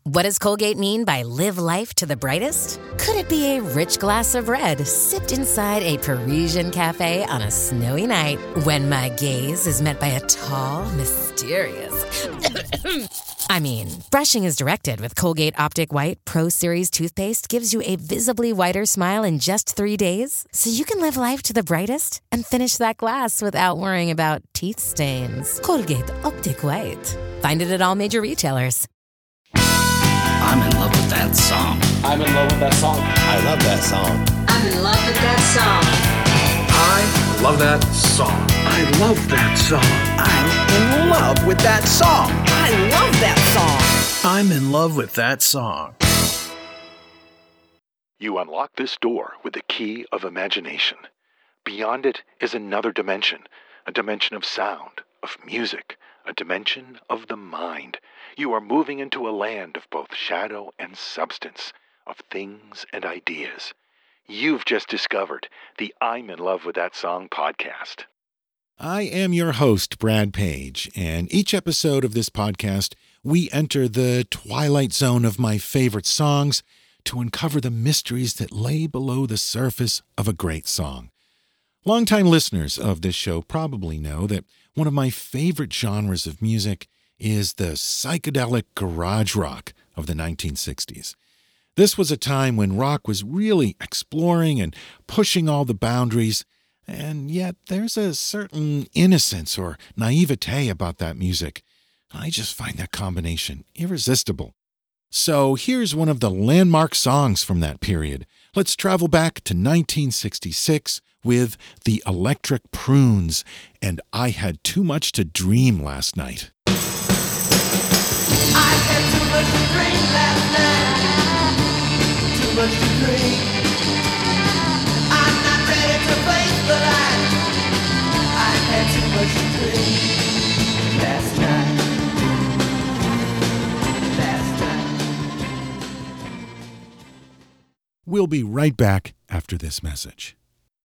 What does Colgate mean by live life to the brightest? Could it be a rich glass of red sipped inside a Parisian cafe on a snowy night when my gaze is met by a tall, mysterious... I mean, brushing is directed with Colgate Optic White Pro Series toothpaste gives you a visibly whiter smile in just 3 days, so you can live life to the brightest and finish that glass without worrying about teeth stains. Colgate Optic White. Find it at all major retailers. I'm in love with that song. I'm in love with that song. I love that song. I'm in love with that song. I love that song. I love that song. I'm in love with that song. I love that song. I'm in love with that song. You unlock this door with the key of imagination. Beyond it is another dimension, a dimension of sound, of music, a dimension of the mind. You are moving into a land of both shadow and substance, of things and ideas. You've just discovered the I'm in Love with That Song podcast. I am your host, Brad Page, and each episode of this podcast, we enter the twilight zone of my favorite songs to uncover the mysteries that lay below the surface of a great song. Longtime listeners of this show probably know that one of my favorite genres of music is the psychedelic garage rock of the 1960s. This was a time when rock was really exploring and pushing all the boundaries, and yet there's a certain innocence or naivete about that music. I just find that combination irresistible. So here's one of the landmark songs from that period. Let's travel back to 1966 with the Electric Prunes and I Had Too Much to Dream Last Night. I had too much to dream last night. Too much to dream. I'm not ready to face the light. I had too much to dream last night. We'll be right back after this message.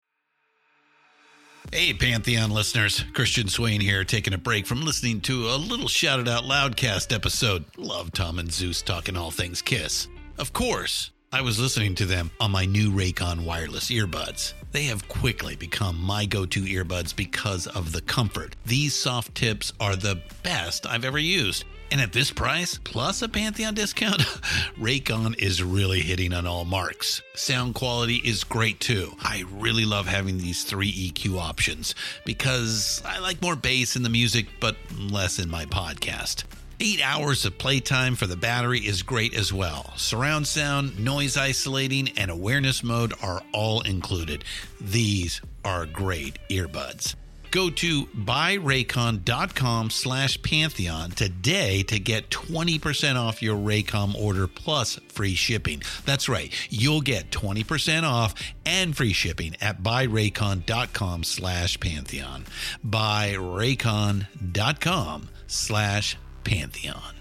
Hey, Pantheon listeners. Christian Swain here, taking a break from listening to a little Shout It Out Loudcast episode. Love Tom and Zeus talking all things Kiss. Of course, I was listening to them on my new Raycon wireless earbuds. They have quickly become my go-to earbuds because of the comfort. These soft tips are the best I've ever used. And at this price, plus a Pantheon discount, Raycon is really hitting on all marks. Sound quality is great too. I really love having these 3 EQ options because I like more bass in the music, but less in my podcast. 8 hours of playtime for the battery is great as well. Surround sound, noise isolating, and awareness mode are all included. These are great earbuds. Go to buyraycon.com/Pantheon today to get 20% off your Raycom order plus free shipping. That's right. You'll get 20% off and free shipping at buyraycon.com/Pantheon. buyraycon.com/Pantheon.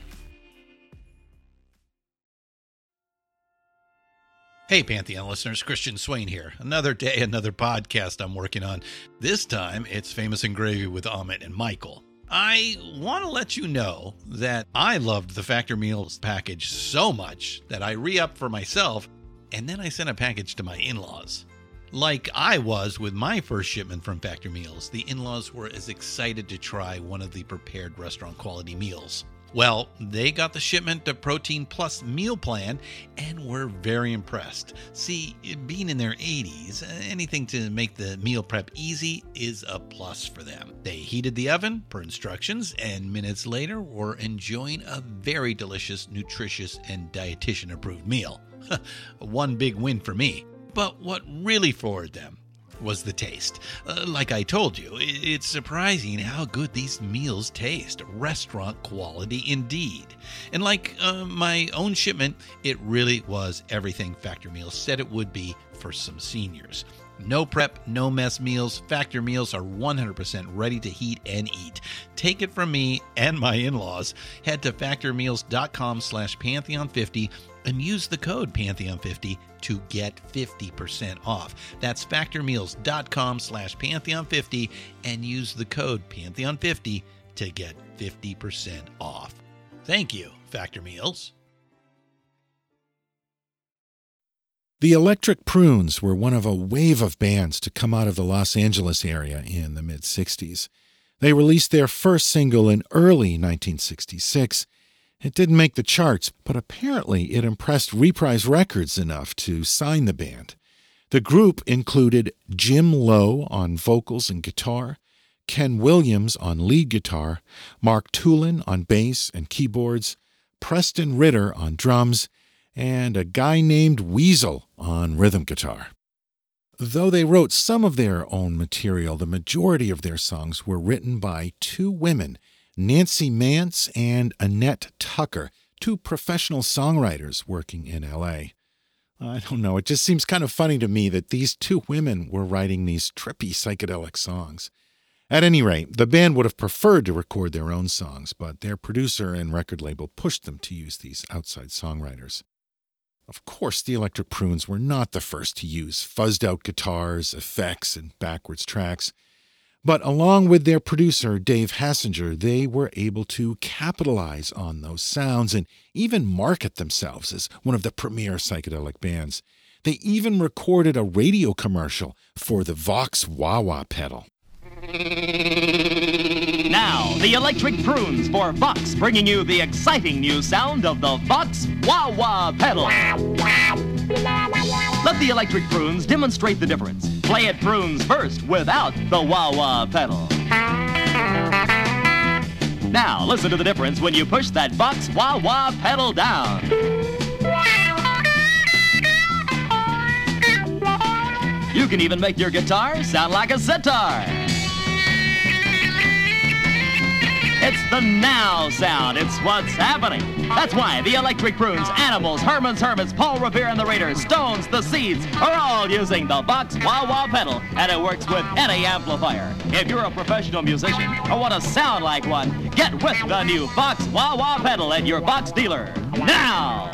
Hey, Pantheon listeners, Christian Swain here. Another day, another podcast I'm working on. This time, it's Famous and Gravy with Amit and Michael. I want to let you know that I loved the Factor Meals package so much that I re-upped for myself, and then I sent a package to my in-laws. Like I was with my first shipment from Factor Meals, the in-laws were as excited to try one of the prepared restaurant quality meals. Well, they got the shipment of Protein Plus meal plan and were very impressed. See, being in their 80s, anything to make the meal prep easy is a plus for them. They heated the oven per instructions and minutes later were enjoying a very delicious, nutritious, and dietitian-approved meal. One big win for me. But what really floored them was the taste. Like I told you, it's surprising how good these meals taste. Restaurant quality indeed. And like my own shipment, it really was everything Factor Meals said it would be for some seniors. No prep, no mess meals. Factor Meals are 100% ready to heat and eat. Take it from me and my in-laws. Head to factormeals.com/Pantheon50 and use the code Pantheon50 to get 50% off. That's factormeals.com/Pantheon50 and use the code Pantheon50 to get 50% off. Thank you, Factor Meals. The Electric Prunes were one of a wave of bands to come out of the Los Angeles area in the mid-'60s. They released their first single in early 1966. It didn't make the charts, but apparently it impressed Reprise Records enough to sign the band. The group included Jim Lowe on vocals and guitar, Ken Williams on lead guitar, Mark Tulin on bass and keyboards, Preston Ritter on drums, and a guy named Weasel on rhythm guitar. Though they wrote some of their own material, the majority of their songs were written by two women, Nancy Mance and Annette Tucker, two professional songwriters working in L.A. I don't know, it just seems kind of funny to me that these two women were writing these trippy psychedelic songs. At any rate, the band would have preferred to record their own songs, but their producer and record label pushed them to use these outside songwriters. Of course, the Electric Prunes were not the first to use fuzzed-out guitars, effects, and backwards tracks. But along with their producer, Dave Hassinger, they were able to capitalize on those sounds and even market themselves as one of the premier psychedelic bands. They even recorded a radio commercial for the Vox Wah-Wah pedal. Now, the Electric Prunes for Vox, bringing you the exciting new sound of the Vox Wah-Wah pedal. Let the Electric Prunes demonstrate the difference. Play it prunes first without the Wah-Wah pedal. Now, listen to the difference when you push that Vox Wah-Wah pedal down. You can even make your guitar sound like a sitar. It's the now sound. It's what's happening. That's why the Electric Prunes, Animals, Herman's Hermits, Paul Revere and the Raiders, Stones, the Seeds are all using the Vox Wah-Wah pedal, and it works with any amplifier. If you're a professional musician or want to sound like one, get with the new Vox Wah-Wah pedal at your Vox dealer now.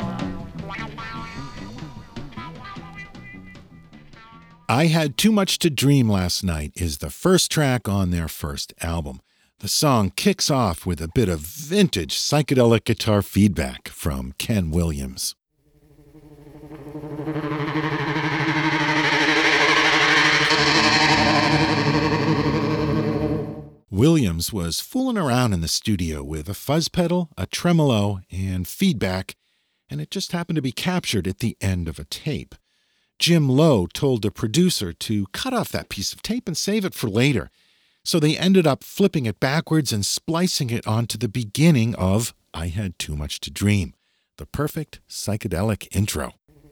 I Had Too Much to Dream Last Night is the first track on their first album. The song kicks off with a bit of vintage psychedelic guitar feedback from Ken Williams. Williams was fooling around in the studio with a fuzz pedal, a tremolo, and feedback, and it just happened to be captured at the end of a tape. Jim Lowe told the producer to cut off that piece of tape and save it for later. So they ended up flipping it backwards and splicing it onto the beginning of I Had Too Much to Dream, the perfect psychedelic intro.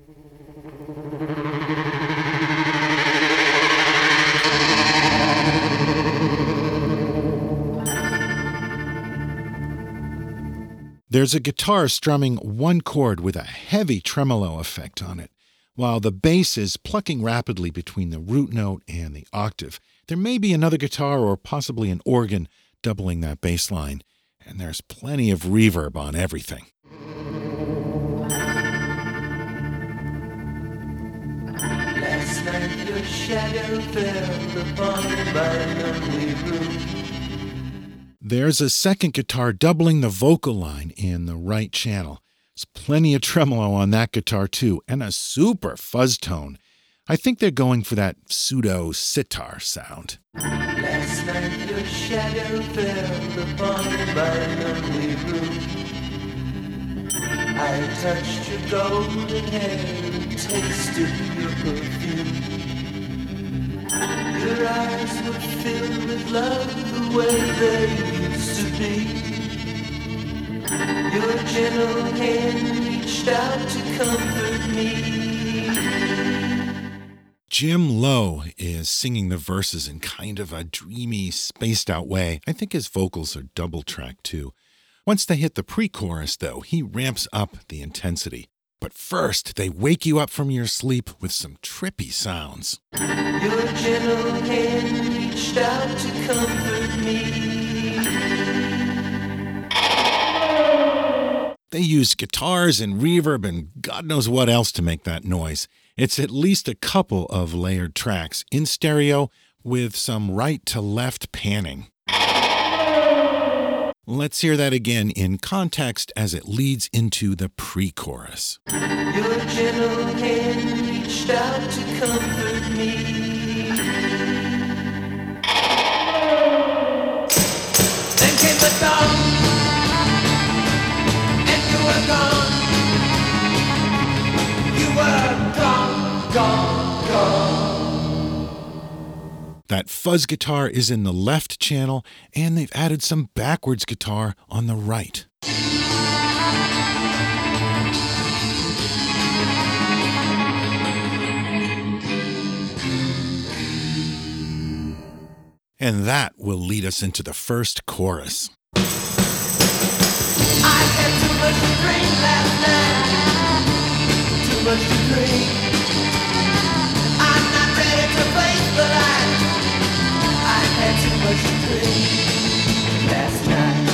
There's a guitar strumming one chord with a heavy tremolo effect on it, while the bass is plucking rapidly between the root note and the octave. There may be another guitar or possibly an organ doubling that bass line, and there's plenty of reverb on everything. Last night your shadow fell upon my lonely room. There's a second guitar doubling the vocal line in the right channel. There's plenty of tremolo on that guitar too, and a super fuzz tone. I think they're going for that pseudo sitar sound. Last night your shadow fell upon my lonely room. I touched your golden hair and tasted your perfume. Your eyes were filled with love the way they used to be. Your gentle hand reached out to comfort me. Jim Lowe is singing the verses in kind of a dreamy, spaced-out way. I think his vocals are double-tracked, too. Once they hit the pre-chorus, though, he ramps up the intensity. But first, they wake you up from your sleep with some trippy sounds. Your gentle hand reached out to comfort me. They use guitars and reverb and God knows what else to make that noise. It's at least a couple of layered tracks in stereo with some right to left panning. Let's hear that again in context as it leads into the pre-chorus. Your gentle hand reached out to comfort me. Then came the dawn, and you were gone. You were gone, gone, gone. That fuzz guitar is in the left channel, and they've added some backwards guitar on the right. And that will lead us into the first chorus. I had too much to drink last night. Too much to drink. I'm not ready to face the light. I had too much to drink last night.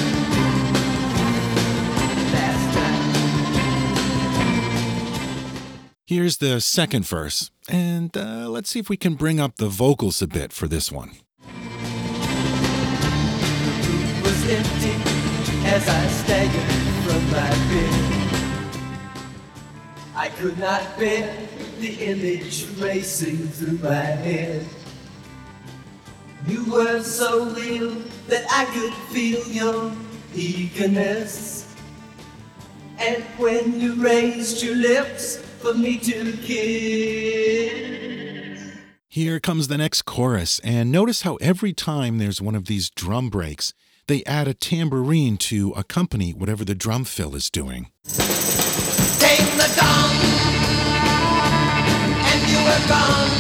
Last night. Here's the second verse, and let's see if we can bring up the vocals a bit for this one. Empty as I staggered from my bed. I could not bear the image racing through my head. You were so real that I could feel your eagerness. And when you raised your lips for me to kiss. Here comes the next chorus, and notice how every time there's one of these drum breaks, they add a tambourine to accompany whatever the drum fill is doing. Came the dawn, and you were gone.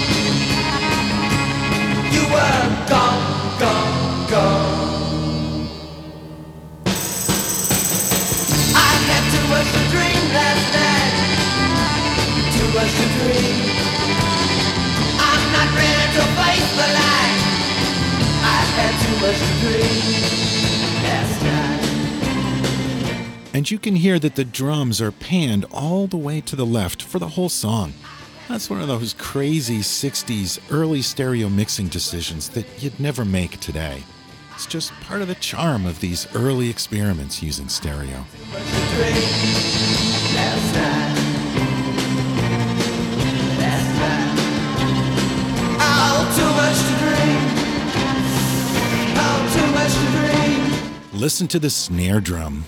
You were gone, gone, gone. I had too much to drink last night. Too much to drink. I'm not ready to face the light. I had too much to drink. And you can hear that the drums are panned all the way to the left for the whole song. That's one of those crazy 60s early stereo mixing decisions that you'd never make today. It's just part of the charm of these early experiments using stereo. Listen to the snare drum.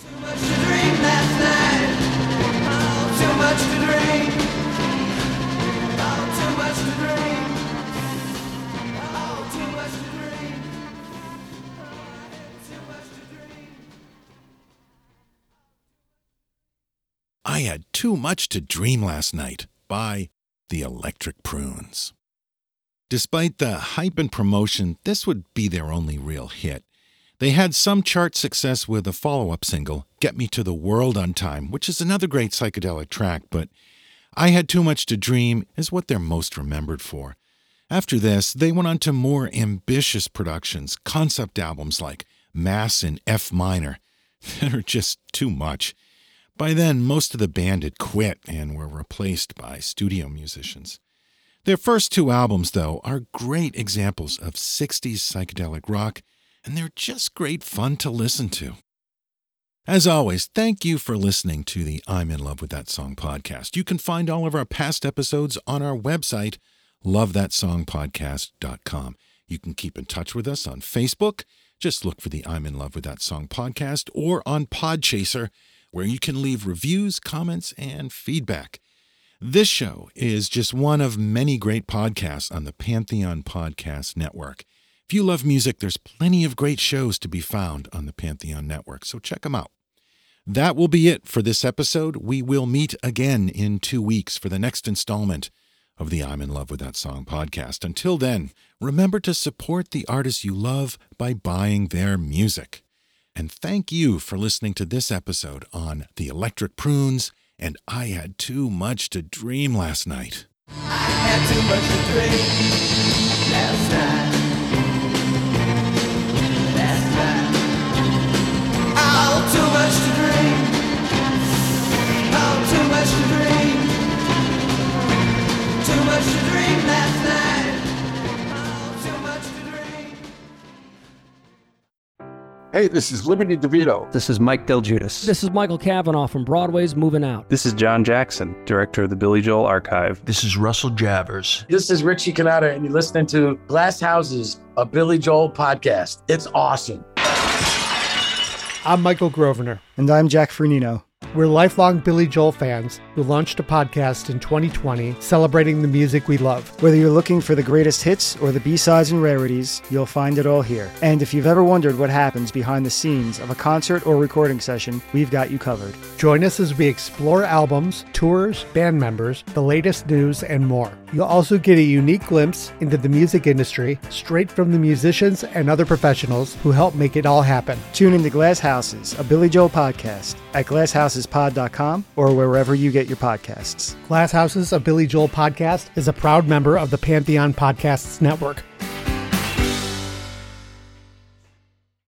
I Had Too Much to Dream Last Night by the Electric Prunes. Despite the hype and promotion, this would be their only real hit. They had some chart success with a follow-up single, Get Me to the World on Time, which is another great psychedelic track, but I Had Too Much to Dream is what they're most remembered for. After this, they went on to more ambitious productions, concept albums like Mass in F minor. They're just too much. By then, most of the band had quit and were replaced by studio musicians. Their first two albums, though, are great examples of 60s psychedelic rock, and they're just great fun to listen to. As always, thank you for listening to the I'm in Love with That Song podcast. You can find all of our past episodes on our website, lovethatsongpodcast.com. You can keep in touch with us on Facebook. Just look for the I'm in Love with That Song podcast, or on Podchaser, where you can leave reviews, comments, and feedback. This show is just one of many great podcasts on the Pantheon Podcast Network. If you love music, there's plenty of great shows to be found on the Pantheon Network, so check them out. That will be it for this episode. We will meet again in 2 weeks for the next installment of the I'm in Love with That Song podcast. Until then, remember to support the artists you love by buying their music. And thank you for listening to this episode on The Electric Prunes and I Had Too Much to Dream Last Night. I had too much to drink last night. Last night. Oh, too much to drink. Oh, too much to drink. Too much to drink last night. Oh, too much to drink. Hey, this is Liberty DeVito. This is Mike Del Giudice. This is Michael Cavanaugh from Broadway's Moving Out. This is John Jackson, director of the Billy Joel Archive. This is Russell Javers. This is Richie Cannata, and you're listening to Glass Houses, a Billy Joel podcast. It's awesome. I'm Michael Grosvenor. And I'm Jack Fernino. We're lifelong Billy Joel fans who launched a podcast in 2020 celebrating the music we love. Whether you're looking for the greatest hits or the B-sides and rarities, you'll find it all here. And if you've ever wondered what happens behind the scenes of a concert or recording session, we've got you covered. Join us as we explore albums, tours, band members, the latest news, and more. You'll also get a unique glimpse into the music industry straight from the musicians and other professionals who help make it all happen. Tune into Glass Houses, a Billy Joel podcast at glasshousespod.com or wherever you get your podcasts. Glass Houses, a Billy Joel podcast is a proud member of the Pantheon Podcasts Network.